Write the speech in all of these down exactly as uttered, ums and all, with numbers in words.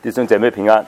弟兄姐妹平安。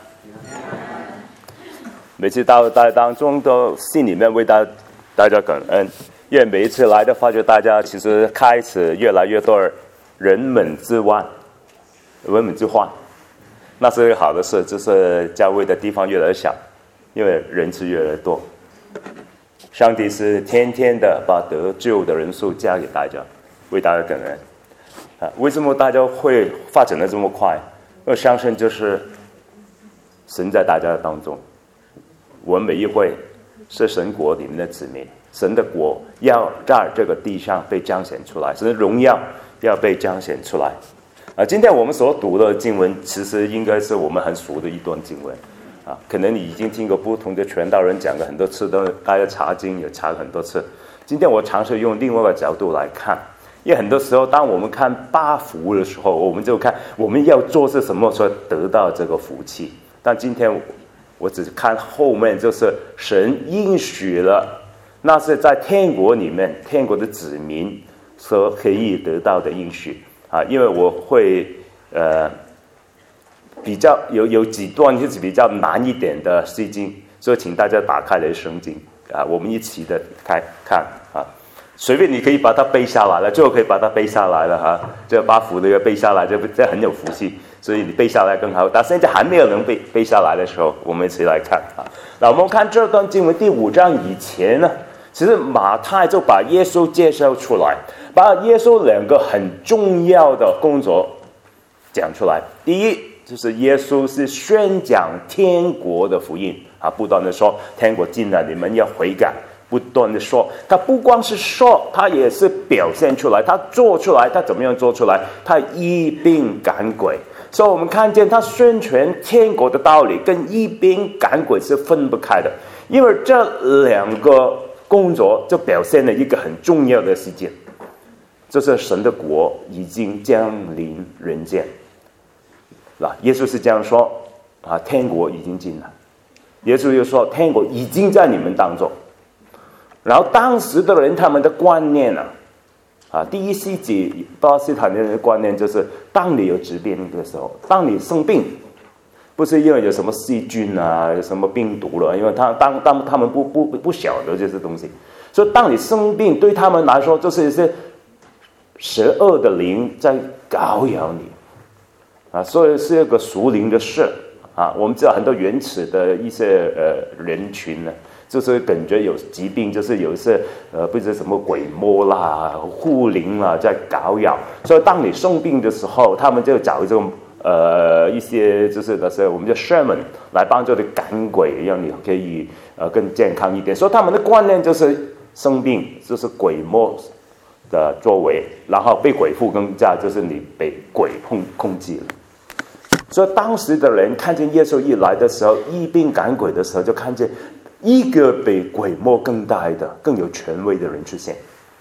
每次到大家当中都心里面为大大家感恩，因为每一次来的发觉大家其实开始越来越多人们之外人们之患，那是好的事，就是教会的地方越来越小，因为人是越来越多。上帝是天天的把得救的人数加给大家，为大家感恩啊！为什么大家会发展的这么快？我相信就是神在大家当中，我们每一位是神国里面的子民，神的国要在这个地上被彰显出来，神的荣耀要被彰显出来啊！今天我们所读的经文，其实应该是我们很熟的一段经文啊，可能你已经听过不同的传道人讲了很多次，都大家查经也查了很多次。今天我尝试用另外一个角度来看，因为很多时候当我们看八福的时候，我们就看我们要做是什么时候得到这个福气。但今天我只是看后面，就是神应许了，那是在天国里面天国的子民所可以得到的应许啊。因为我会呃比较有有几段就是比较难一点的圣经，所以请大家打开来圣经啊，我们一起的开看啊。随便你可以把它背下来了，最后可以把它背下来了哈。这八福的背下来，这这很有福气，所以你背下来更好。但现在还没有人背背下来的时候，我们一起来看啊。那我们看这段经文第五章以前呢，其实马太就把耶稣介绍出来，把耶稣两个很重要的工作讲出来。第一就是耶稣是宣讲天国的福音啊，不断的说天国近了，你们要悔改。不断的说，他不光是说，他也是表现出来，他做出来，他怎么样做出来？他医病赶鬼，所以我们看见他宣传天国的道理跟医病赶鬼是分不开的，因为这两个工作就表现了一个很重要的事件，就是神的国已经降临人间。那耶稣是这样说啊，天国已经进来。耶稣又说，天国已经在你们当中。然后当时的人他们的观念呢、啊，啊，第一世纪巴勒斯坦的人的观念就是，当你有疾病的时候，当你生病，不是因为有什么细菌啊，有什么病毒了，因为他当当他们不不不晓得这些东西，所以当你生病，对他们来说就是一些邪恶的灵在搞扰你，啊，所以是一个属灵的事啊。我们知道很多原始的一些呃人群呢。就是感觉有疾病，就是有一些呃，不知道什么鬼魔啦、护灵啦在搞扰，所以当你生病的时候，他们就找这种呃一些就是那些我们叫 shaman 来帮助你赶鬼，让你可以呃更健康一点。所以他们的观念就是生病就是鬼魔的作为，然后被鬼附更加就是你被鬼控控制了。所以当时的人看见耶稣一来的时候，医病赶鬼的时候，就看见一个比鬼魔更大的、更有权威的人出现。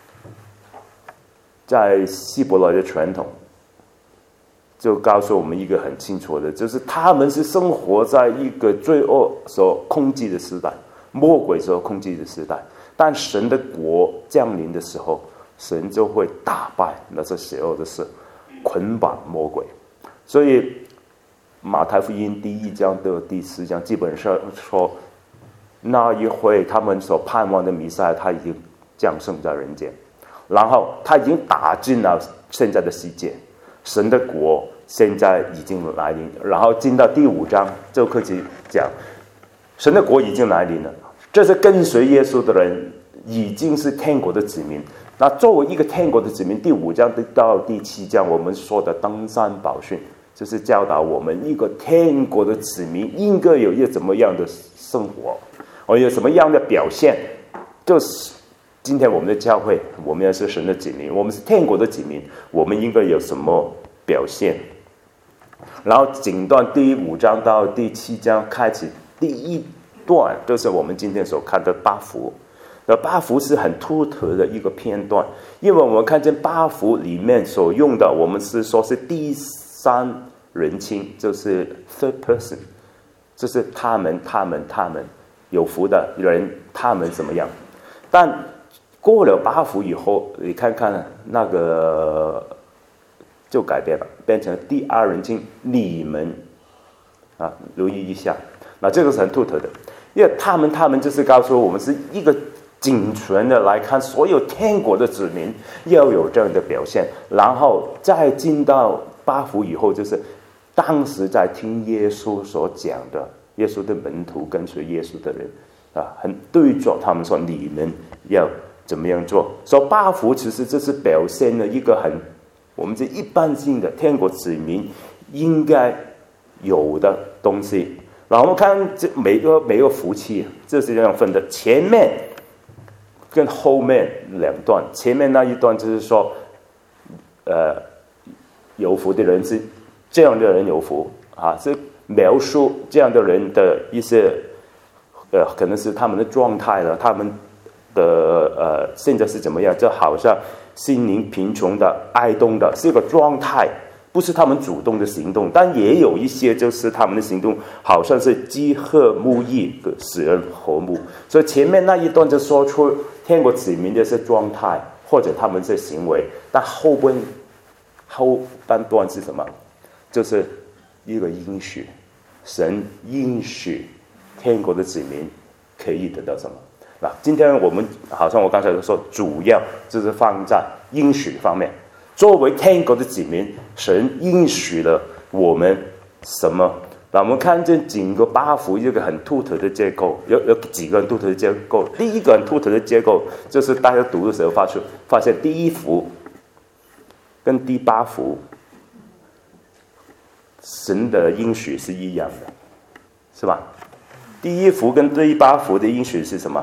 在希伯来的传统就告诉我们一个很清楚的，就是他们是生活在一个罪恶所控制的时代，魔鬼所控制的时代。但神的国降临的时候，神就会打败那些邪恶的事，捆绑魔鬼。所以马太福音第一章到第四章基本上说，那一会他们所盼望的弥赛亚他已经降生在人间，然后他已经打进了现在的世界，神的国现在已经来临。然后进到第五章就开始讲神的国已经来临了，这是跟随耶稣的人已经是天国的子民。那作为一个天国的子民，第五章到第七章我们说的登山宝训，就是教导我们一个天国的子民应该有一个怎么样的生活，我有什么样的表现。就是今天我们的教会，我们也是神的子民，我们是天国的子民，我们应该有什么表现。然后整段第五章到第七章开始第一段都是我们今天所看的八福。那八福是很突特的一个片段，因为我们看见八福里面所用的，我们是说是第三人称，就是 third person， 就是他们他们他们有福的人，他们怎么样。但过了八福以后，你看看那个就改变了，变成第二人称你们啊，留意一下。那这个是很独特的，因为他们他们就是告诉我们是一个仅存的来看，所有天国的子民要有这样的表现，然后再进到八福以后，就是当时在听耶稣所讲的，耶稣的门徒跟随耶稣的人啊，很对照他们说你们要怎么样做。所以八福其实这是表现了一个很我们这一般性的天国子民应该有的东西。然后我们看这每个每个福气，这是这样分的，前面跟后面两段。前面那一段就是说，呃，有福的人是这样的人有福啊，是描述这样的人的一些，呃，可能是他们的状态了，他们的呃现在是怎么样？就好像心灵贫穷的、哀痛的，是一个状态。不是他们主动的行动，但也有一些就是他们的行动好像是饥渴慕义，使人和睦。所以前面那一段就说出天国子民的一些状态或者他们的行为，但后半后半段是什么？就是一个应许，神应许天国的子民可以得到什么。那今天我们好像我刚才说，主要就是放在应许方面。作为天国的子民，神应许了我们什么？那我们看见整个八福有一个很独特的结构，有有几个很独特的结构。第一个很独特的结构就是大家读的时候发出发现，第一福跟第八福，神的应许是一样的，是吧？第一福跟第八福的应许是什么？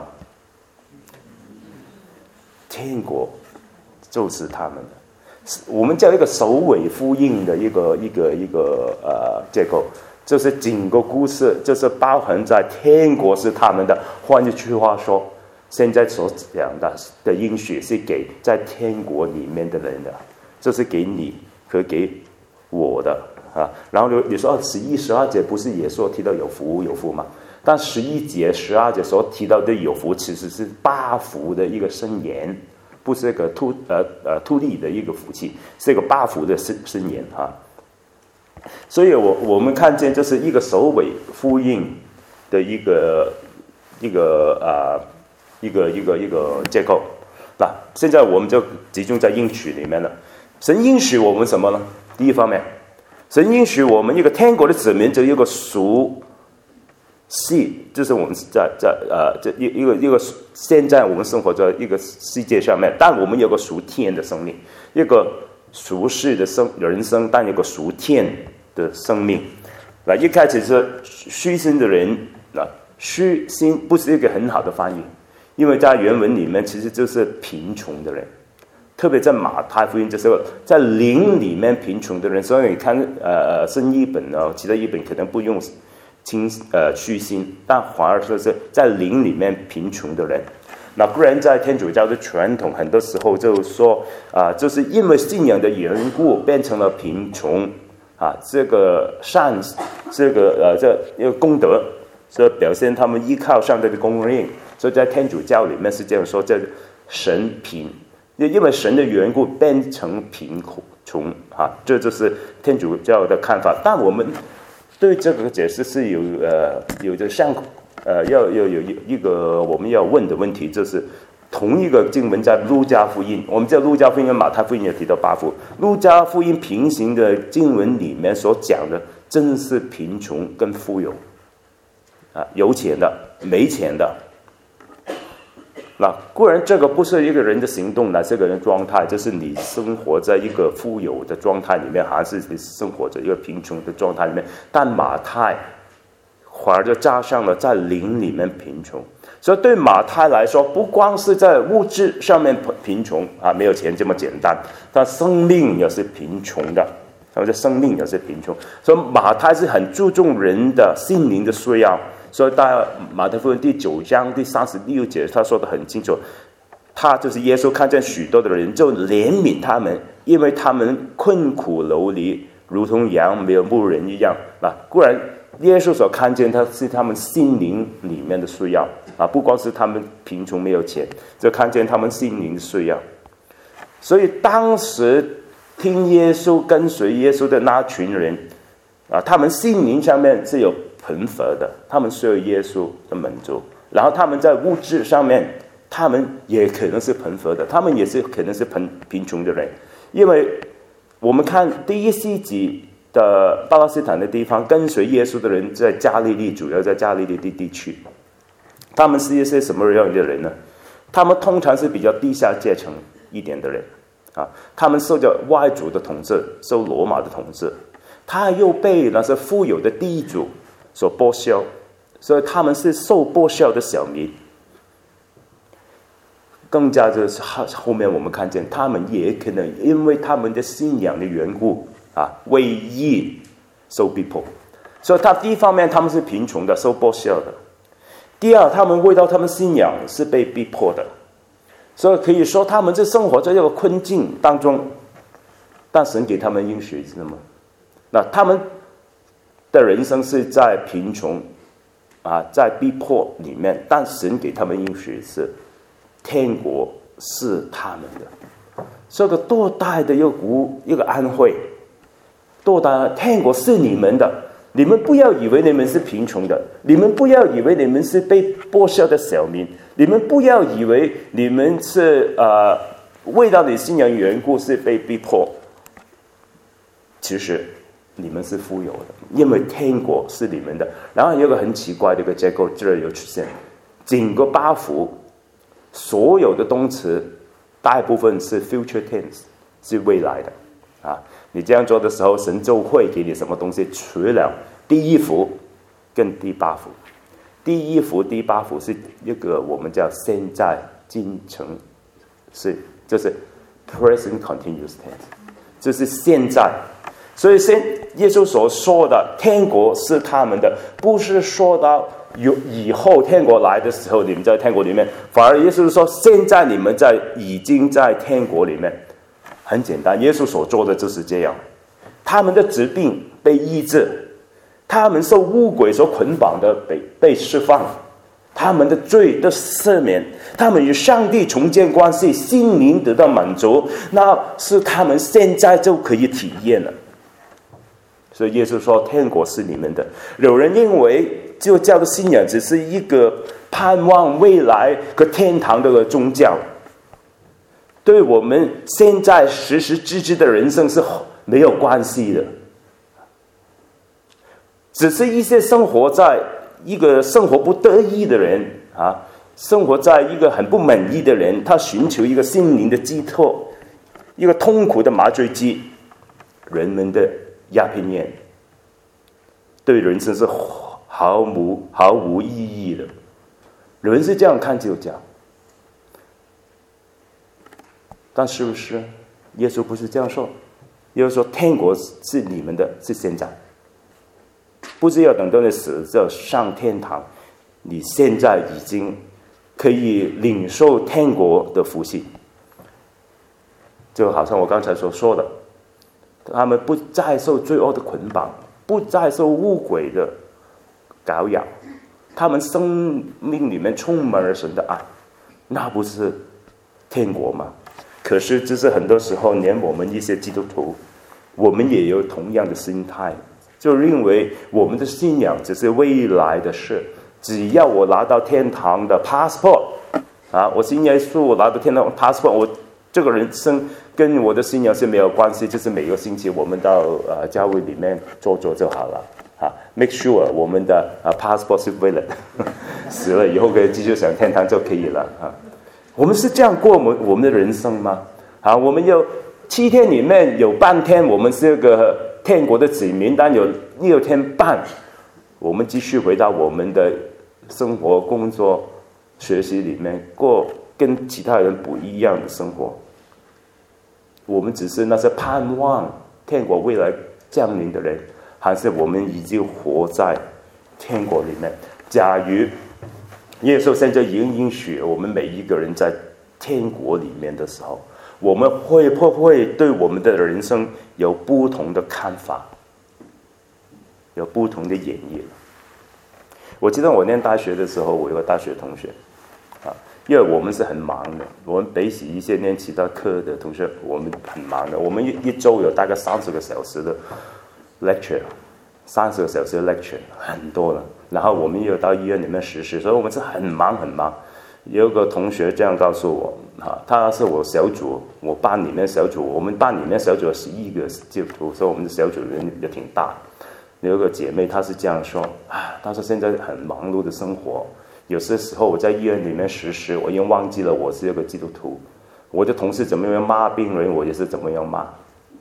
天国就是他们的。我们叫一个首尾呼应的一个一个一个呃结构，就是整个故事就是包含在天国是他们的。换一句话说，现在所讲的的应许是给在天国里面的人的，这是给你和给我的啊。然后你说十一十二节不是也说提到有福有福吗？但十一节十二节所提到的有福，其实是八福的一个申言。不是一个突呃呃突立的一个福气，是一个八福的申申言哈。所以我我们看见这是一个首尾呼应的一个一个啊、呃、一个一个一个结构。那现在我们就集中在应许里面了。神应许我们什么呢？第一方面，神应许我们一个天国的子民，就一个属系，就是我们在在呃这一一个一个现在我们生活在一个世界上面，但我们有个属天的生命，一个属世的生人生，但有个属天的生命。那一开始是虚心的人，那虚心不是一个很好的翻译，因为在原文里面其实就是贫穷的人，特别在马太福音就是在灵里面贫穷的人。所以你看呃圣译本呢，其他译本可能不用清呃虚心，但反而说是在灵里面贫穷的人。那不然在天主教的传统，很多时候就说啊、呃，就是因为信仰的缘故变成了贫穷啊，这个善，这个呃这一个功德，这表现他们依靠上帝的供应。所以在天主教里面是这样说，这神贫，因为神的缘故变成贫穷啊，这就是天主教的看法。但我们对这个解释是有呃有着相呃要要有一个我们要问的问题，就是同一个经文在路加福音，我们在路加福音跟马太福音也提到八福，路加福音平行的经文里面所讲的真是贫穷跟富有啊，有钱的没钱的。那固然这个不是一个人的行动，乃是一个人的状态，就是你生活在一个富有的状态里面，还是你生活在一个贫穷的状态里面。但马太反而就加上了在灵里面贫穷。所以对马太来说，不光是在物质上面贫穷啊，没有钱这么简单，但生命也是贫穷的，他的生命也是贫穷。所以马太是很注重人的心灵的需要。所以在马太福音第九章第三十六节，他说的很清楚，他就是耶稣看见许多的人，就怜悯他们，因为他们困苦流离，如同羊没有牧人一样。那固然耶稣所看见他是他们心灵里面的需要啊，不光是他们贫穷没有钱，就看见他们心灵的需要。所以当时听耶稣跟随耶稣的那群人啊，他们心灵上面是有贫乏的，他们需要耶稣的满足。然后他们在物质上面，他们也可能是贫乏的，他们也是可能是贫贫穷的人。因为我们看第一世纪的巴勒斯坦的地方，跟随耶稣的人在加利利，主要在加利利的地区，他们是一些什么样的人呢？他们通常是比较低下阶层一点的人啊，他们受着外族的统治，受罗马的统治，他又被那些富有的地主所剥削，所以他们是受剥削的小民。更加就是后面我们看见，他们也可能因为他们的信仰的缘故啊，为义受逼迫。所以他第一方面他们是贫穷的，受剥削的；第二，他们为到他们信仰是被逼迫的。所以可以说他们在生活在这个困境当中，但神给他们应许是什么？那他们的人生是在贫穷啊，在逼迫里面，但神给他们应许是天国是他们的。这个多大的一个鼓一个安慰，多大天国是你们的，你们不要以为你们是贫穷的，你们不要以为你们是被剥削的小民，你们不要以为你们是呃为了你信仰缘故是被逼迫，其实你们是富有的，因为天国是你们的。然后有一个很奇怪的一个结构这儿有出现，整个八福所有的动词大部分是 future tense， 是未来的啊。你这样做的时候，神就会给你什么东西？除了第一福跟第八福，第一福、第八福是一个我们叫现在进程，是就是 present continuous tense， 就是现在。所以现耶稣所说的天国是他们的，不是说到有以后天国来的时候你们在天国里面，反而耶稣说现在你们在已经在天国里面。很简单，耶稣所做的就是这样，他们的疾病被医治，他们受污鬼所捆绑的被被释放，他们的罪的赦免，他们与上帝重建关系，心灵得到满足，那是他们现在就可以体验了。所以耶稣说天国是你们的。有人认为基督教的信仰只是一个盼望未来和天堂的宗教，对我们现在实实际际的人生是没有关系的，只是一些生活在一个生活不得意的人啊，生活在一个很不满意的人，他寻求一个心灵的寄托，一个痛苦的麻醉剂，人们的鸦片烟，对人生是毫无毫无意义的。人是这样看基督教。但是不是耶稣不是这样说？耶稣说天国是你们的，是现在，不是要等到你死就上天堂，你现在已经可以领受天国的福气。就好像我刚才所说的，他们不再受罪恶的捆绑，不再受污鬼的搞扰，他们生命里面充满了神的爱，那不是天国吗？可是这是很多时候连我们一些基督徒，我们也有同样的心态，就认为我们的信仰只是未来的事，只要我拿到天堂的 passport 啊，我信耶稣，我拿到天堂 passport， 我这个人生跟我的信仰是没有关系，就是每个星期我们到呃教会里面做做就好了啊 ，make sure 我们的啊 passport 是 valid， 死了以后可以继续上天堂就可以了啊。我们是这样过我们我们的人生吗？啊，我们有七天里面有半天我们是个天国的子民，但有六天半我们继续回到我们的生活、工作、学习里面过跟其他人不一样的生活。我们只是那些盼望天国未来降临的人，还是我们已经活在天国里面？假如耶稣现在已经应许我们每一个人在天国里面的时候，我们会不会对我们的人生有不同的看法，有不同的演绎？我记得我念大学的时候，我有个大学同学啊，因为我们是很忙的，我们比起一些念其他科的同学，我们很忙的，我们一一周有大概三十个小时的 lecture， 三十个小时的 lecture 很多了，然后我们又到医院里面实习，所以我们是很忙很忙。有个同学这样告诉我，哈，他是我小组，我班里面小组，我们班里面小组有十一个基督徒，所以我们的小组人也挺大。有个姐妹，她是这样说啊，她说现在很忙碌的生活，有些时候我在医院里面实习，我已经忘记了我是一个基督徒，我的同事怎么样骂病人，我也是怎么样骂，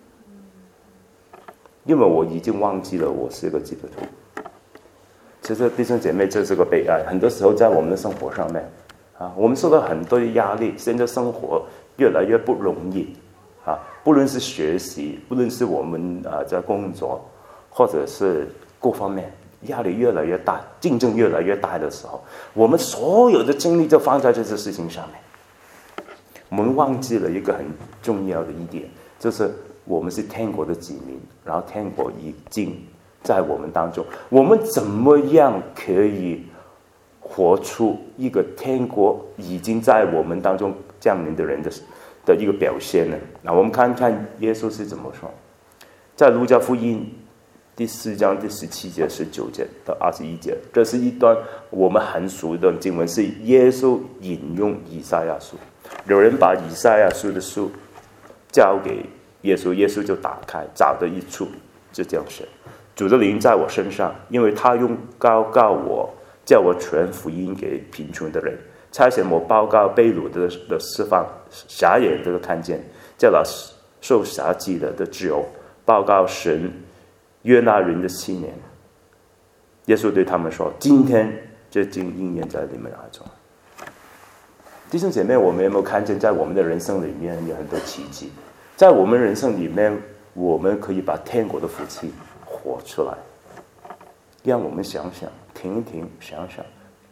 因为我已经忘记了我是一个基督徒。其实弟兄姐妹，这是个悲哀，很多时候在我们的生活上面。啊，我们受到很多的压力，现在生活越来越不容易，啊，不论是学习，不论是我们啊在工作，或者是各方面压力越来越大，竞争越来越大的时候，我们所有的精力就放在这些事情上面，我们忘记了一个很重要的一点，就是我们是天国的子民，然后天国已经在我们当中，我们怎么样可以活出一个天国已经在我们当中降临的人的的一个表现呢？那我们看看耶稣是怎么说，在路加福音第四章第十七节、十九节到二十一节，这是一段我们很熟的经文，是耶稣引用以赛亚书。有人把以赛亚书的书交给耶稣，耶稣就打开，找到一处，就这样写：主的灵在我身上，因为他用膏膏我，叫我传福音给贫穷的人，差遣我报告被掳的的释放，瞎眼的看见，叫那受辖制的的自由，报告神约纳人的七年。耶稣对他们说：今天这经应验在你们耳中。弟兄姐妹，我们有没有看见在我们的人生里面有很多奇迹？在我们人生里面，我们可以把天国的福气活出来。让我们想想，停一停，想想。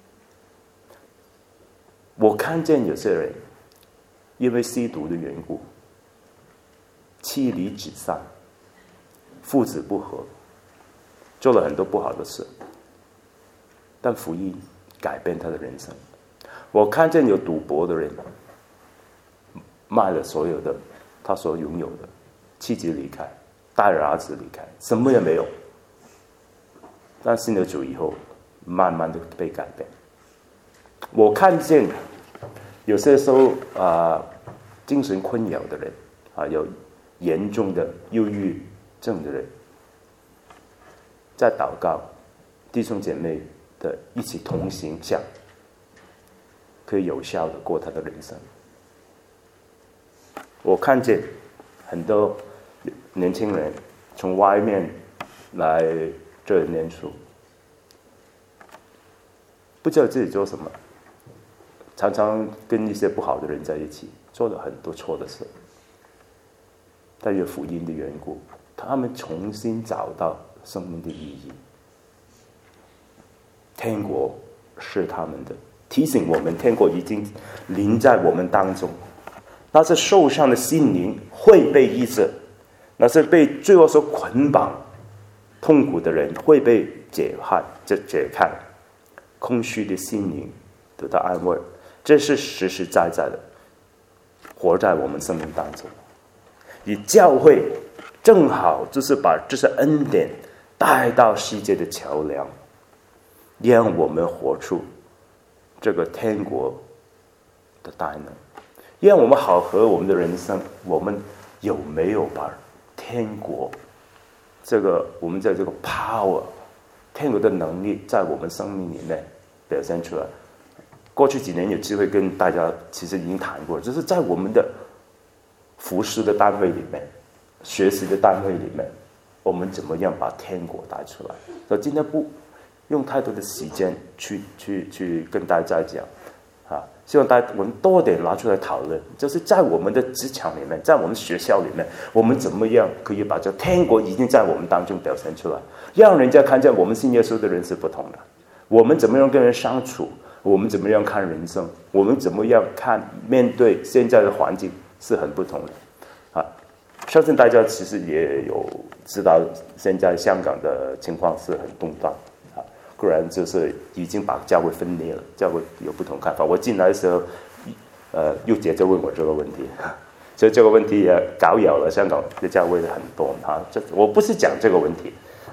我看见有些人因为吸毒的缘故，妻离子散，父子不和，做了很多不好的事，但福音改变他的人生。我看见有赌博的人，卖了所有的他所拥有的，妻子离开，带着儿子离开，什么也没有。但信了主以后，慢慢的被改变。我看见有些时候啊、呃，精神困扰的人啊，有严重的忧郁症的人，在祷告，弟兄姐妹的一起同行下，可以有效的过他的人生。我看见很多年轻人从外面来这里念书，不知道自己做什么，常常跟一些不好的人在一起，做了很多错的事。但有福音的缘故，他们重新找到生命的意义。天国是他们的，提醒我们天国已经临在我们当中。那些受伤的心灵会被医治，那些被罪恶所捆绑痛苦的人会被解开，这解开，空虚的心灵得到安慰，这是实实在在的活在我们生命当中。以教会正好就是把这些恩典带到世界的桥梁，让我们活出这个天国的大能，让我们好和我们的人生，我们有没有把天国这个我们在这个 power 天国的能力在我们生命里面表现出来。过去几年有机会跟大家其实已经谈过，就是在我们的服侍的单位里面，学习的单位里面，我们怎么样把天国带出来。所以今天不用太多的时间去去去跟大家讲啊，希望大家我们多点拿出来讨论，就是在我们的职场里面，在我们学校里面，我们怎么样可以把这天国已经在我们当中表现出来，让人家看见我们信耶稣的人是不同的。我们怎么样跟人相处，我们怎么样看人生，我们怎么样看面对现在的环境是很不同的啊。相信大家其实也有知道，现在香港的情况是很动荡啊，固然就是已经把教会分裂了，教会有不同看法。我进来的时候，呃，又接着问我这个问题，所以这个问题也搞扰了香港的教会很多啊。这我不是讲这个问题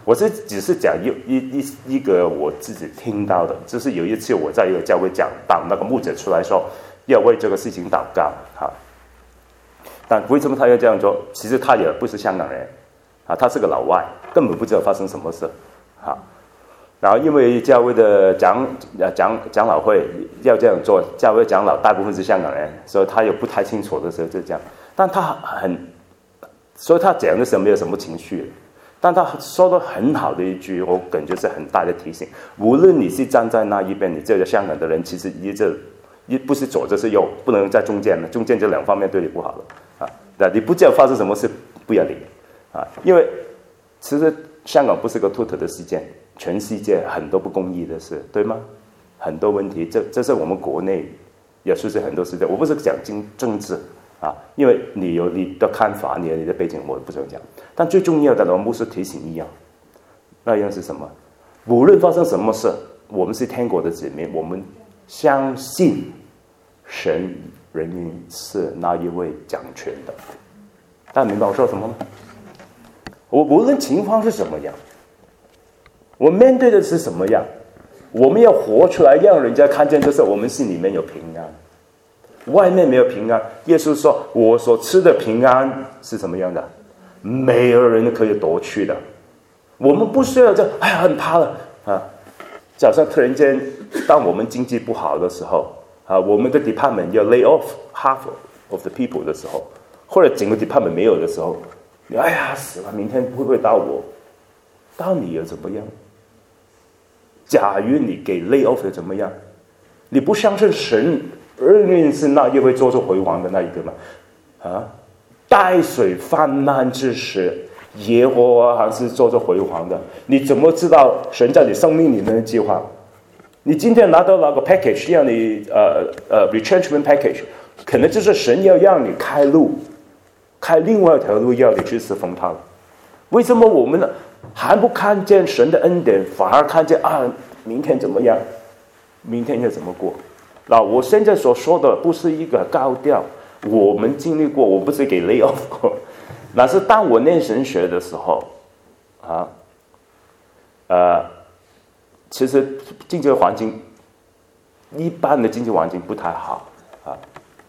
我是只是讲一一一一个我自己听到的，就是有一次我在一个教会讲道，那个牧者出来说要为这个事情祷告哈。但为什么他要这样做？其实他也不是香港人啊，他是个老外，根本不知道发生什么事啊。然后因为教会的长呃长长老会要这样做，教会长老大部分是香港人，所以他也不太清楚的时候就这样。但他很，所以他讲的时候没有什么情绪，但他说的很好的一句，我感觉是很大的提醒。无论你是站在那一边，你这个香港的人，其实一直一不是左就是右，不能在中间了，中间这两方面对你不好了。啊，那你不知道发生什么事，不要理啊，因为其实香港不是个独特的事件，全世界很多不公义的事，对吗？很多问题，这这是我们国内也出现很多事情。我不是讲经政治啊，因为你有你的看法，你有你的背景，我不想讲。但最重要的，我们是提醒一样，那样是什么？无论发生什么事，我们是天国的子民，我们相信神。人民是那一位掌权的，大家明白我说什么吗？我无论情况是什么样，我面对的是什么样，我们要活出来，让人家看见，就是我们心里面有平安，外面没有平安。耶稣说：“我所吃的平安是什么样的？没有人可以夺去的。我们不需要这，哎呀，很怕了啊！假设突然间，当我们经济不好的时候。”啊，我们的 department 要 lay off half of the people 的时候，或者整个 department 没有的时候，你哎呀死了，明天会不会到我？到你又怎么样？假如你给 lay off 的怎么样？你不相信神仍然是那一位做出辉煌的那一个吗？啊，带水泛滥之时，耶和华还是做出辉煌的。你怎么知道神在你生命里面的计划？你今天拿到那个 package， 让你呃呃 retrenchment package， 可能就是神要让你开路，开另外一条路，要你去侍奉他。为什么我们呢还不看见神的恩典，反而看见啊，明天怎么样？明天要怎么过？那我现在所说的不是一个高调，我们经历过，我不是给 lay off 过，那是当我念神学的时候，啊，呃。其实经济环境，一般的经济环境不太好啊，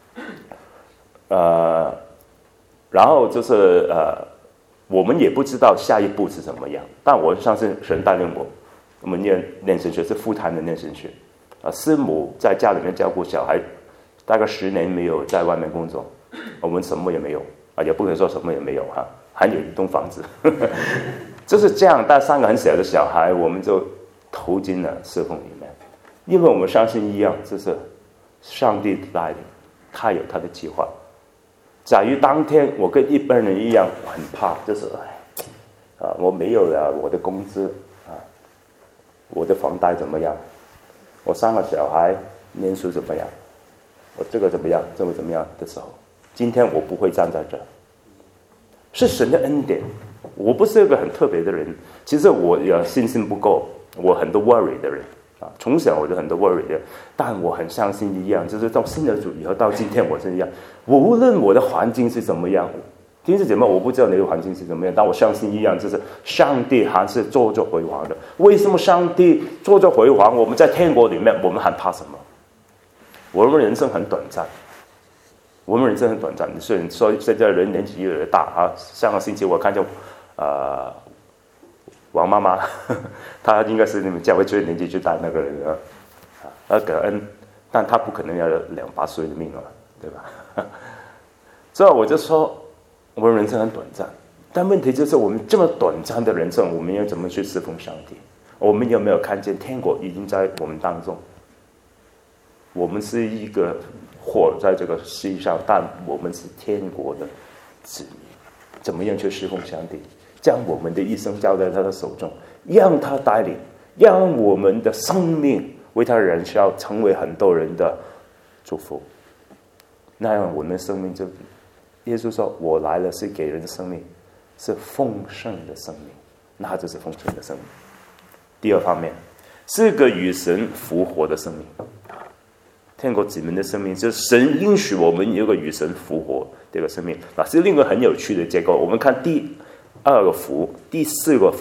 呃，然后就是呃，我们也不知道下一步是怎么样，但我相信神带领我，我们念念神学是full time的念神学，啊，师母在家里面照顾小孩，大概十年没有在外面工作，我们什么也没有啊，也不能说什么也没有哈、啊，还有一栋房子，呵呵就是这样，带三个很小的小孩，我们就。投进了侍奉里面，因为我们相信一样，就是上帝的带领，他有他的计划。假如当天我跟一般人一样很怕，就是哎，啊，我没有了我的工资啊，我的房贷怎么样？我三个小孩念书怎么样？我这个怎么样？这个怎么样的时候，今天我不会站在这，是神的恩典。我不是一个很特别的人，其实我也信心不够。我很多 worry 的人啊，从小我就很多 worry 的人，但我很相信一样，就是到信了主以后，到今天我是一样，无论我的环境是怎么样，弟兄姐妹，我不知道你的环境是怎么样，但我相信一样，就是上帝还是做着辉煌的。为什么上帝做着辉煌？我们在天国里面，我们还怕什么？我们人生很短暂，我们人生很短暂。虽然说现在人年纪越来越大啊，上个星期我看见呃。王妈妈，她应该是你们教会最年纪最大的那个人啊，啊，感恩，但她不可能要两百岁的命了，对吧？所以我就说，我们人生很短暂，但问题就是我们这么短暂的人生，我们要怎么去侍奉上帝？我们有没有看见天国已经在我们当中？我们是一个活在这个世界上，但我们是天国的子民，怎么样去侍奉上帝？将我们的一生交在他的手中，让他带领，让我们的生命为他燃烧，成为很多人的祝福。那样我们的生命就，耶稣说：“我来了是给人的生命，是丰盛的生命，那就是丰盛的生命。”第二方面，是个与神复活的生命。天国子民的生命，就是神允许我们有个与神复活这个生命。那是另一个很有趣的结构。我们看第二个福，第四个福，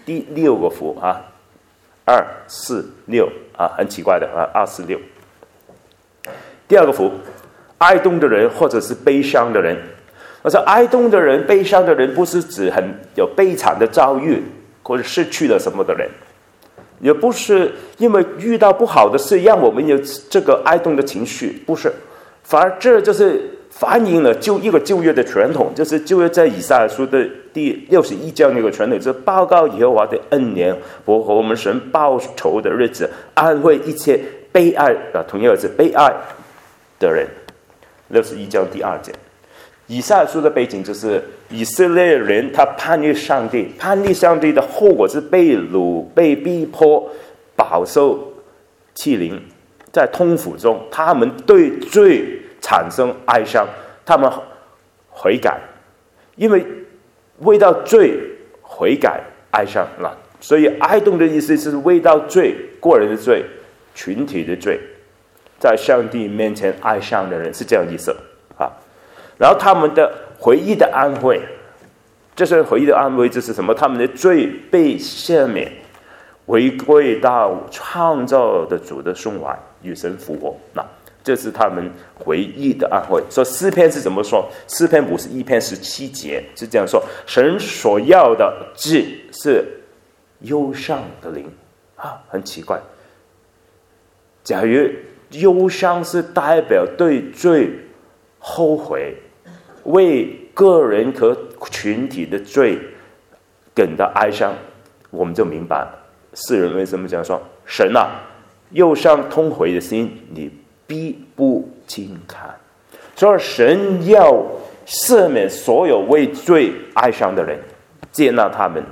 第六个福啊，二四六啊，很奇怪的啊，二四六。第二个福，哀痛的人或者是悲伤的人。我说哀痛的人、悲伤的人，不是指很有悲惨的遭遇或者失去了什么的人，也不是因为遇到不好的事让我们有这个哀痛的情绪，不是，反而这就是反映了旧一个旧约的传统，就是旧约在以赛亚书的第六十一章那个传统，就是报告耶和华的恩年，我和我们神报仇的日子，安慰一切悲哀啊，同样是悲哀的人。六十一章第二节。以赛亚书的背景就是以色列人他叛逆上帝，叛逆上帝的后果是被掳、被逼迫、饱受欺凌，在痛苦中，他们对罪产生哀伤，他们悔改，因为为到罪悔改哀伤了，所以哀痛的意思是为到罪，个人的罪、群体的罪，在上帝面前哀伤的人是这样意思啊。然后他们的回忆的安慰，这是回忆的安慰，这是什么？他们的罪被赦免，回归到创造的主的胸怀，与神复活。那这是他们回忆的安慰。说诗篇是怎么说？诗篇五十一篇十七节是这样说：神所要的字是忧伤的灵啊，很奇怪。假如忧伤是代表对罪后悔，为个人和群体的罪感到哀伤，我们就明白世人为什么这样说：神啊，忧伤痛悔的心，你必不轻看。所以神要赦免所有为罪哀伤的人，接纳他们，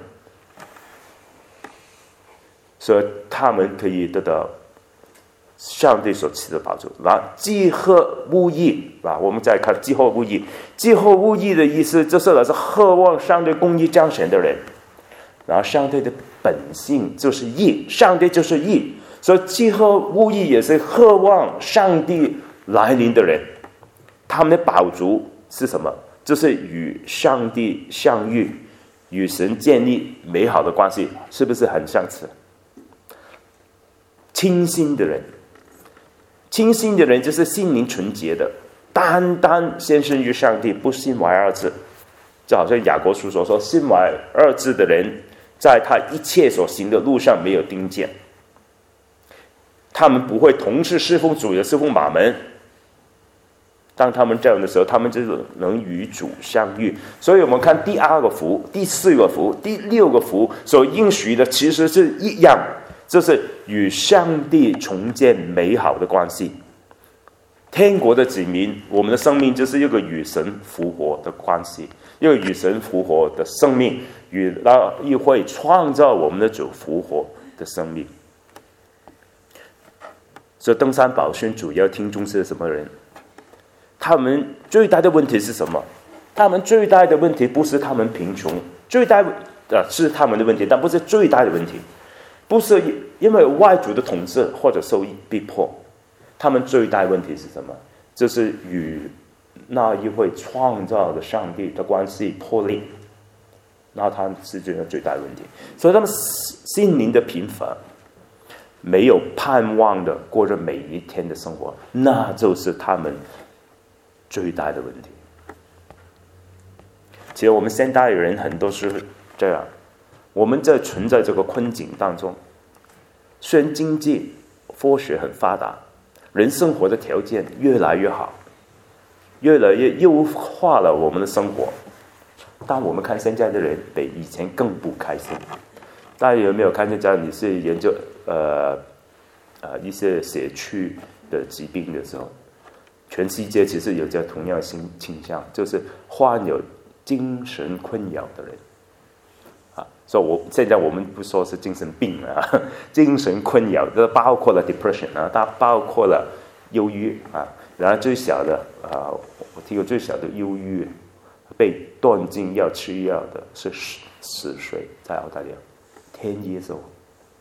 所以他们可以得到上帝所赐的保助。然后既贺勿义啊，我们再看既贺勿义。既贺勿义的意思就是是渴望上帝公义彰显的人，然后上帝的本性就是义，上帝就是义，所以既贺勿义也是渴望上帝来临的人。他们的宝足是什么？就是与上帝相遇，与神建立美好的关系，是不是很相似？清心的人，清心的人就是心灵纯洁的，单单献身于上帝，不信歪二字。就好像雅各书所说，信歪二字的人，在他一切所行的路上没有定见。他们不会同时侍奉主也侍奉马门。当他们这样的时候，他们就能与主相遇。所以我们看第二个福、第四个福、第六个福所应许的其实是一样，就是与上帝重建美好的关系。天国的子民，我们的生命就是一个与神复活的关系，一个与神复活的生命，与那一会创造我们的主复活的生命。所以登山宝训主要听众是什么人？他们最大的问题是什么？他们最大的问题不是他们贫穷，最大的、呃、是他们的问题，但不是最大的问题。不是因为外族的统治或者受逼迫，他们最大的问题是什么？就是与那一位创造的上帝的关系破裂，那他们是这个最大的问题。所以他们心灵的贫乏，没有盼望的过着每一天的生活，那就是他们最大的问题。其实我们现代人很多是这样，我们在存在这个困境当中，虽然经济科学很发达，人生活的条件越来越好，越来越优化了我们的生活，但我们看现在的人比以前更不开心。大家有没有看见？在你是研究呃呃一些社区的疾病的时候，全世界其实有这同样性倾向，就是患有精神困扰的人啊。所以我现在我们不说是精神病啊，精神困扰这包括了 depression 啊，它包括了忧郁啊。然后最小的啊，我听过最小的忧郁被断定要吃药的是十十岁，在澳大利亚ten years old。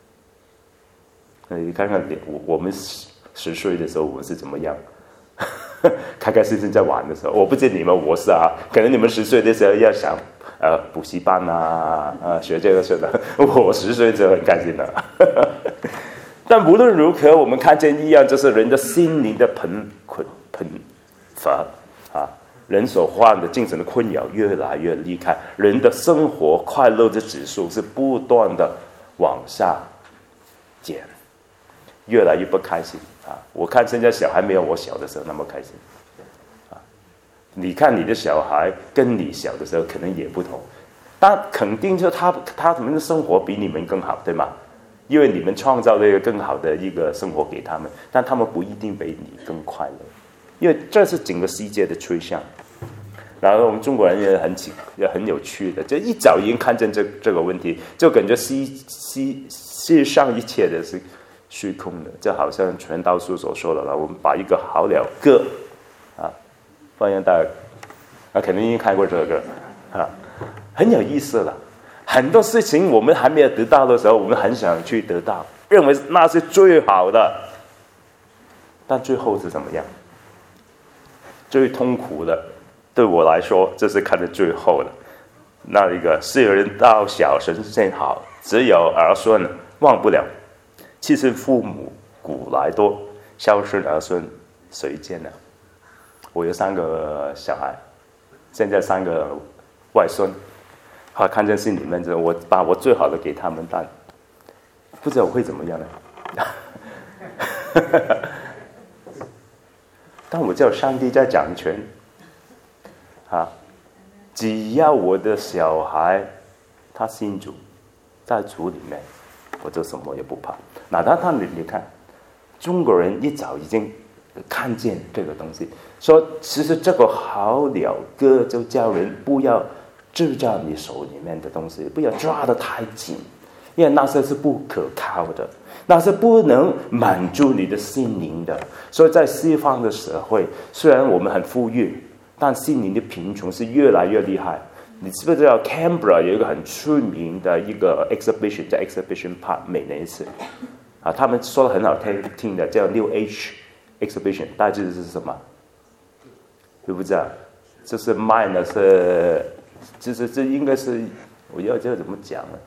你看看我我们十十岁的时候我们是怎么样？ 开开心心在玩的时候，我不知你们，我是啊，可能你们十岁的时候要想，呃，补习班啊，呃，学这个学的，我十岁就很开心了。但无论如何，我们看见一样，就是人的心灵的贫困贫乏啊，人所患的精神的困扰越来越厉害，人的生活快乐的指数是不断的往下减，越来越不开心啊！我看现在小孩没有我小的时候那么开心啊！你看你的小孩跟你小的时候可能也不同，但肯定就他他们的生活比你们更好，对吗？因为你们创造了一个更好的一个生活给他们，但他们不一定比你更快乐，因为这是整个世界的趋向。然后我们中国人也很奇也很有趣的，就一早已经看见这这个问题，就感觉世世世上一切的是虚空的，就好像传道书所说的了，我们把一个好了割啊，欢迎大家啊，肯定已经看过这个啊，很有意思了。很多事情我们还没有得到的时候，我们很想去得到，认为那是最好的，但最后是怎么样？最痛苦的，对我来说，这是看得最后的。那一个是人到小神仙好，只有儿孙忘不了。其实父母古来多，孝顺儿孙谁见了？我有三个小孩，现在三个外孙。他看见心里面，我把我最好的给他们，但不知道我会怎么样呢？但我知道上帝在掌权啊！只要我的小孩他信主，在主里面，我就什么也不怕。哪怕他你你看，中国人一早已经看见这个东西，说其实这个好了歌就叫人不要制造你手里面的东西，不要抓得太紧，因为那些是不可靠的，那是不能满足你的心灵的。所以在西方的社会，虽然我们很富裕，但心灵的贫穷是越来越厉害。你知不知道 Canberra 有一个很出名的一个 exhibition 叫 Exhibition Park， 每年一次啊，他们说的很好听听的叫 New Age Exhibition， 大致是什么？知不知道？就是卖的是，就是这应该是我要这怎么讲呢？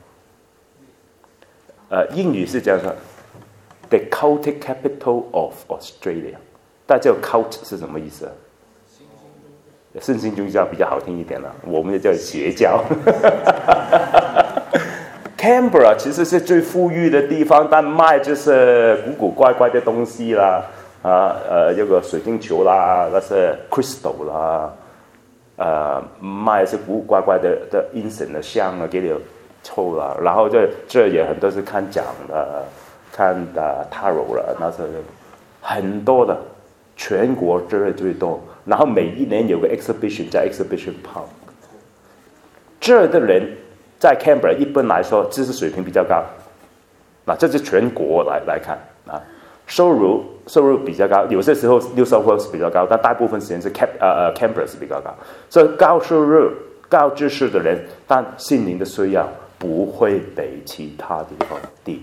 呃，英语是这样说 ，The Cultic Capital of Australia。大家知道 cult 是什么意思啊？圣经宗教比较好听一点了，我们也叫邪教。Canberra 其实是最富裕的地方，但卖就是古古怪怪的东西啦，啊呃，这个水晶球啦，那是 crystal 啦，呃，卖是古古怪怪的的阴神的香啊，给你抽啦，然后这这也很多是看奖的，看的 tarot 了，那是很多的，全国这最多。然后每一年有个 exhibition 叫 exhibition park， 这的人在 Canberra 一般来说知识水平比较高，那这是全国来来看啊，收入收入比较高，有些时候六收入是比较高，但大部分时间是 Cap 呃呃 Canberra 是比较高，所以高收入高知识的人，但心灵的需要不会比其他地方低，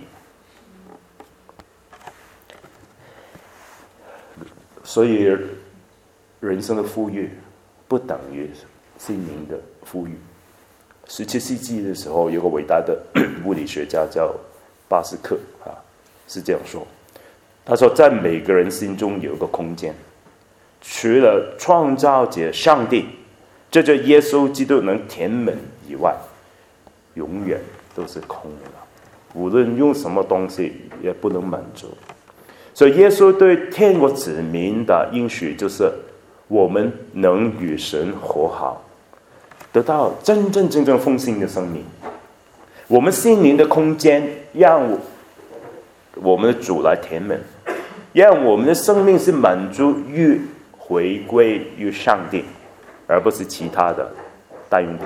所以。人生的富裕不等于心灵的富裕。十七世纪的时候，有个伟大的物理学家叫巴斯克啊，是这样说。他说，在每个人心中有一个空间，除了创造者上帝，这就耶稣基督能填满以外，永远都是空的。无论用什么东西，也不能满足。所以，耶稣对天国子民的应许就是。我们能与神和好，得到真真正正丰盛的生命。我们心灵的空间，让我们的主来填满，让我们的生命是满足于回归于上帝，而不是其他的代用品。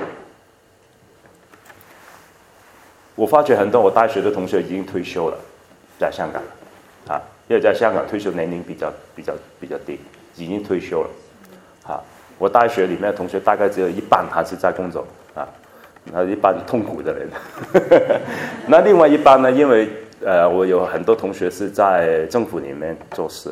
我发觉很多我大学的同学已经退休了，在香港啊，因为在香港退休年龄比较比较比较低，已经退休了。啊，我大学里面的同学大概只有一半还是在工作啊，那一半痛苦的人。那另外一半呢，因为呃，我有很多同学是在政府里面做事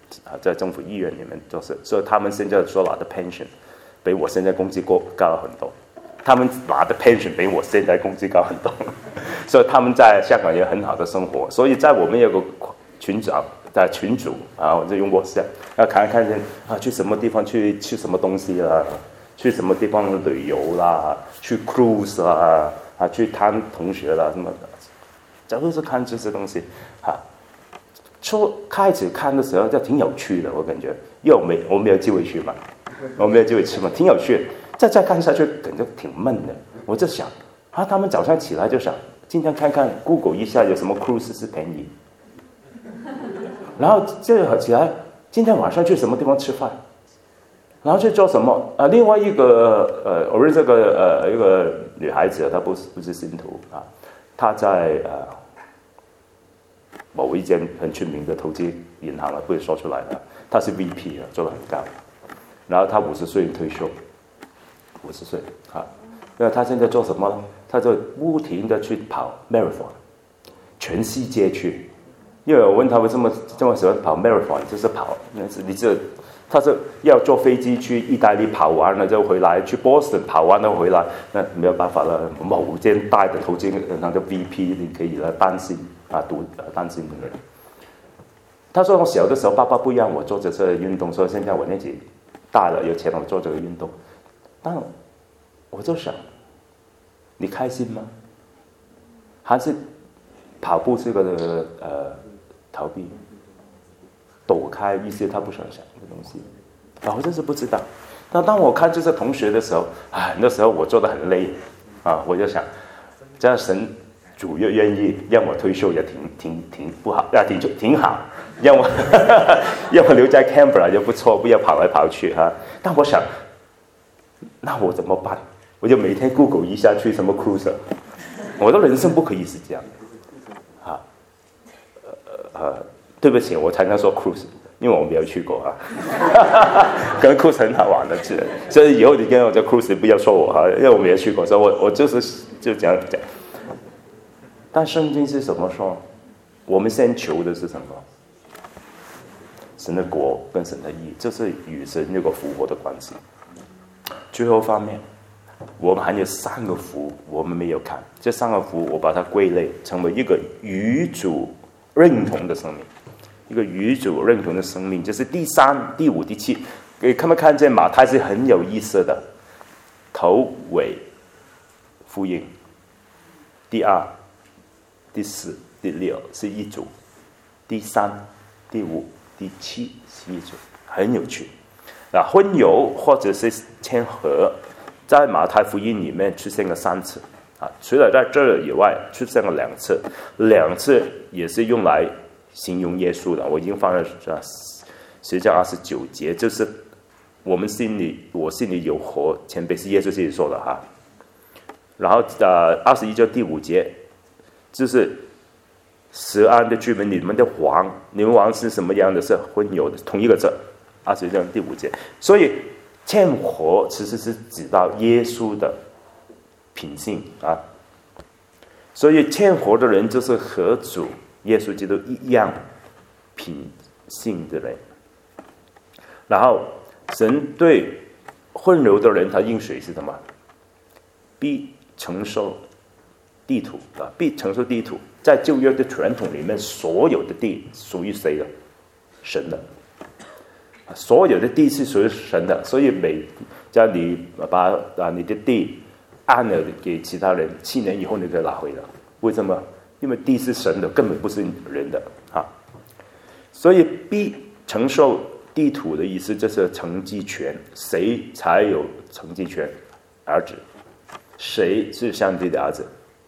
啊，在政府医院里面做事，所以他们现在所拿的 pension 比我现在工资高高很多，他们拿的 pension 比我现在工资高很多，所以他们在香港有很好的生活。所以在我们有个群组在群组啊，我就用 WhatsApp 要看看见啊，去什么地方去吃什么东西啦，去什么地方旅游啦，去 cruise 啦，啊，去谈同学啦什么的，就是看这些东西啊。初开始看的时候就挺有趣的，我感觉，因为我没我没有机会去嘛，我没有机会吃嘛，挺有趣的。再再看下去，感觉挺闷的。我就想啊，他们早上起来就想，今天看看 Google 一下有什么 cruise 是便宜，然后就起来，今天晚上去什么地方吃饭，然后去做什么啊？另外一个呃，我认识个呃一个女孩子，她不是不是信徒啊，她在呃。某一间很出名的投资银行了，不会说出来了。他是 V P 啊，做得很高。然后他五十岁退休，五十岁啊。那他现在做什么呢？他就不停的去跑 marathon， 全世界去。因为我问他为什么这么喜欢跑 marathon， 就是跑，你这他是要坐飞机去意大利跑完了就回来，去 Boston 跑完了回来，那没有办法了。某间大的投资银行的 V P， 你可以来担心。啊，读呃担心的人，他说我小的时候爸爸不让我做这些运动，所以现在我年纪大了有钱了，我做这个运动。但我就想，你开心吗？还是跑步是个呃逃避，躲开一些他不想想的东西？啊，我真是不知道。但当我看这些同学的时候，啊，那时候我做得很累，啊，我就想，这样神。主又愿意让我退休也挺挺挺不好，啊，挺挺好，让我让我留在 Canberra 就不错，不要跑来跑去哈、啊。但我想，那我怎么办？我就每天 Google 一下去什么 cruise， 我的人生不可以是这样的啊。呃呃，对不起，我才能说 cruise， 因为我没有去过啊。可能 cruise 很好玩的，是，所以以后你跟我在 cruise 不要说我哈，因为我没有去过，所以我我就是就这样讲。但圣经是怎么说？我们先求的是什么？神的国跟神的义，这是与神那个复活的关系。最后方面，我们还有三个福，我们没有看。这三个福，我把它归类成为一个与主认同的生命，一个与主认同的生命，就是第三、第五、第七。你看没看见马太是很有意思的？头尾呼应，第二。第四、第六是一组，第三、第五、第七是一组，很有趣。那婚友或者是签合，在马太福音里面出现了三次啊，除了在这儿以外，出现了两次，两次也是用来形容耶稣的。我已经放在这十章二十九节，就是我们心里，我心里有活，前辈是耶稣自己说的哈。然后呃，二十一章第五节。就是十安的居民，你们的王，你们王是什么样的？是婚友的，同一个字，二十章第五节。所以签合其实是指到耶稣的品性啊。所以签合的人就是和主耶稣基督一样品性的人。然后神对混流的人，他应许是什么？必承受地土啊，必承受地土。在旧约的传统里面，所有的地属于谁的？神的。所有的地是属于神的，所以每叫你把啊你的地按了给其他人，七年以后你就拿回了。为什么？因为地是神的，根本不是人的啊。所以必承受地土的意思就是承继权，谁才有承继权？儿子。谁是上帝的儿子？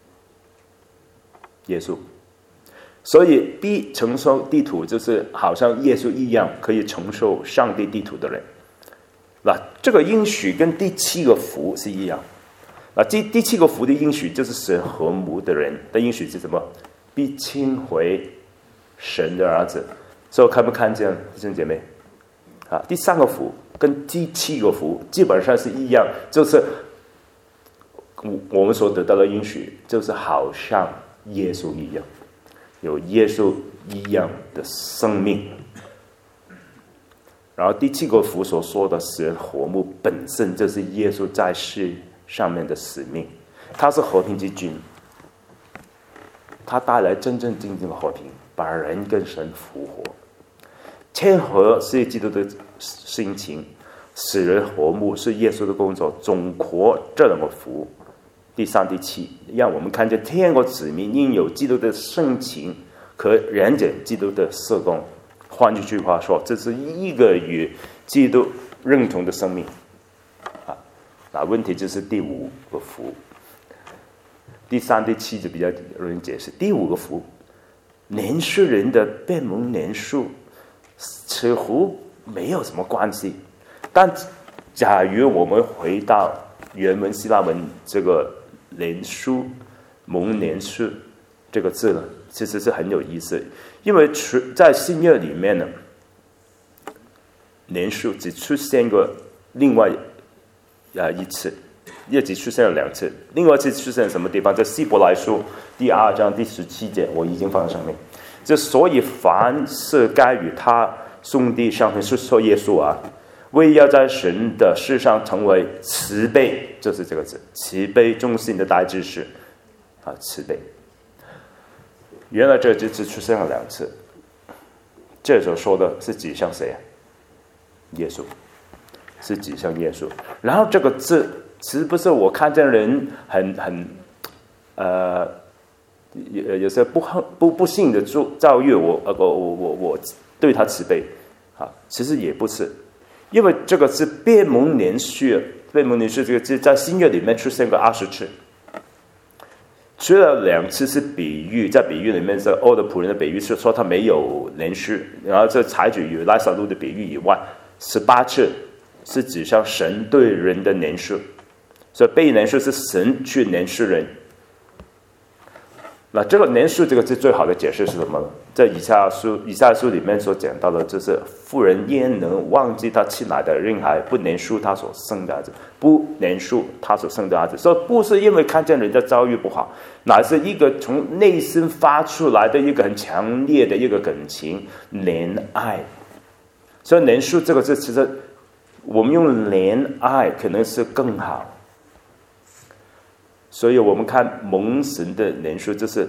耶稣。所以必承受地土就是好像耶稣一样可以承受上帝地土的人。那这个应许跟第七个福是一样。啊，第第七个福的应许就是神和睦的人的应许是什么？必亲回神的儿子。所以看不看见弟兄姐妹？啊，第三个福跟第七个福基本上是一样，就是我们所得到的应许，就是好像耶稣一样，有耶稣一样的生命。 然后第七个福所说的使人和睦，本身就是耶稣在世上面的使命，他是和平之君，他带来真正真正的和平，把人跟神复活。谦和是基督的心情，使人和睦是耶稣的工作，总括这两个福。第三、第七，让我们看见天国子民应有基督的性情和人解基督的事工。换句话说，这是一个与基督认同的生命啊。那问题就是第五个福，第三、第七就比较容易解释。第五个福，年数人的变蒙年数似乎没有什么关系，但假如我们回到原文希腊文这个年数蒙年数这个字呢，其实是很有意思，因为在新约里面呢，年数只出现过另外啊一次，也只出现了两次。另外一次出现什么地方？在希伯来书第二章第十七节，我已经放在上面。这所以凡是该与他兄弟相称，是说耶稣啊，为要在神的世上成为慈悲，就是这个字，慈悲忠心的大祭司啊，慈悲。原来这只出现了两次，这时候说的是指向谁啊？耶稣，是指向耶稣。然后这个字，是不是我看见人很很呃有有些不不不幸的遭遇，我呃我我我我对他慈悲啊？其实也不是，因为这个字变蒙年数，变蒙年数这个字在新约里面出现过二十次。除了两次是比喻，在比喻里面是欧的仆人的比喻，是说他没有连续，然后这采取与拉撒路的比喻以外，十八次是指向神对人的年数，所以被年数是神去年数人。那这个年数这个字最好的解释是什么呢？在以赛亚书以赛亚书里面所讲到的，就是妇人焉能忘记他亲来的婴孩，不年数他所生的儿子，不年数他所生的儿子。所以不是因为看见人家遭遇不好，乃是一个从内心发出来的一个很强烈的一个感情，怜爱。所以年数这个字，其实我们用怜爱可能是更好。所以我们看蒙神的年数，就是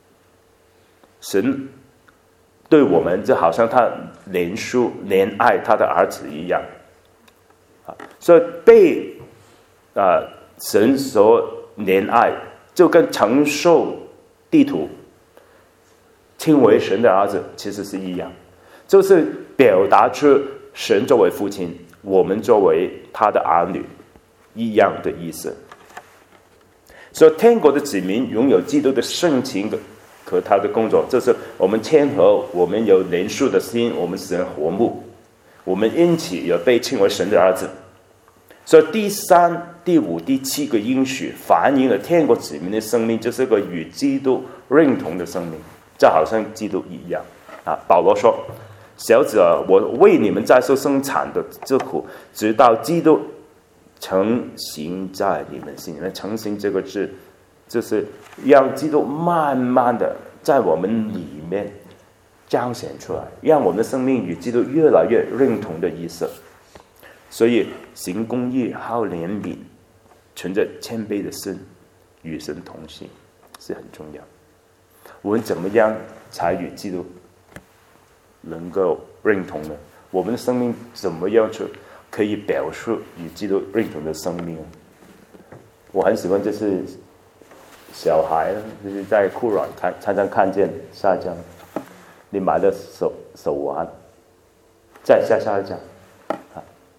神对我们就好像他怜恤怜爱他的儿子一样啊，所以被啊神所怜爱，就跟承受地土称为神的儿子其实是一样，就是表达出神作为父亲，我们作为他的儿女一样的意思。所以天国的子民拥有基督的性情和他的工作，这是我们谦和，我们有怜恤的心，我们使人和睦，我们因此也被称为神的儿子。所以第三、第五、第七个应许反映了天国子民的生命，就是个与基督认同的生命，就好像基督一样啊。保罗说：“小子啊，我为你们在受生产的之苦，直到基督成形在你们心里面。”成形这个字，就是让基督慢慢的在我们里面彰显出来，让我们的生命与基督越来越认同的意思。所以行公义、好怜悯、存着谦卑的心，与神同行是很重要。我们怎么样才与基督能够认同呢？我们的生命怎么样去可以表述与基督认同的生命？我很喜欢，就是小孩就是在酷软看常常看见下降，你买的手手环，再下下一张啊，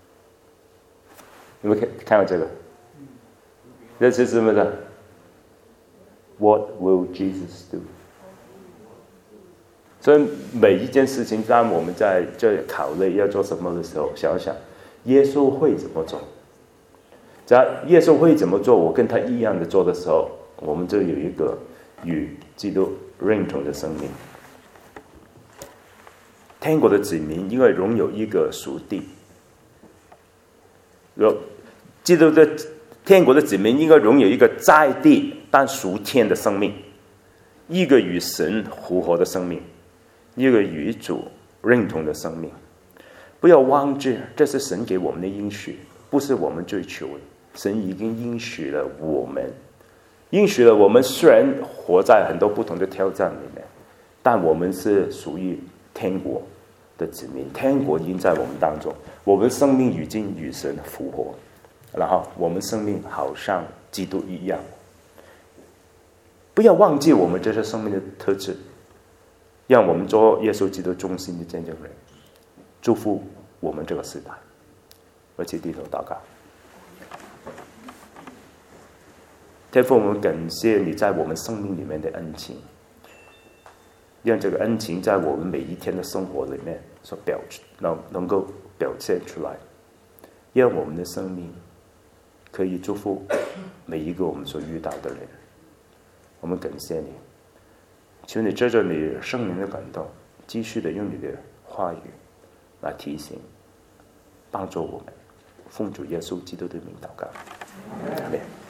你们看看到这个？这是什么的 ？What will Jesus do？ 所以每一件事情，当我们在这考虑要做什么的时候，想想耶稣会怎么做。在耶稣会怎么做，我跟他一样的做的时候，我们就有一个与基督认同的生命。天国的子民因为拥有一个属地，基督的天国的子民应该拥有一个在地但属天的生命，一个与神复活的生命，一个与主认同的生命。 不要忘记，这是神给我们的应许，不是我们追求的。神已经应许了我们，应许了我们。虽然活在很多不同的挑战里面，但我们是属于天国的子民，天国已经在我们当中，我们生命已经与神复活，然后我们生命好像基督一样。不要忘记我们这些生命的特质，让我们做耶稣基督忠心的见证人，祝福我们这个时代。而且低头祷告。天父，我们感谢你在我们生命里面的恩情，让这个恩情在我们每一天的生活里面所表能能够表现出来，让我们的生命可以祝福每一个我们所遇到的人。我们感谢你，求你借着你圣灵的感动，继续的用你的话语来提醒、帮助我们。奉主耶稣基督的名祷告，阿们。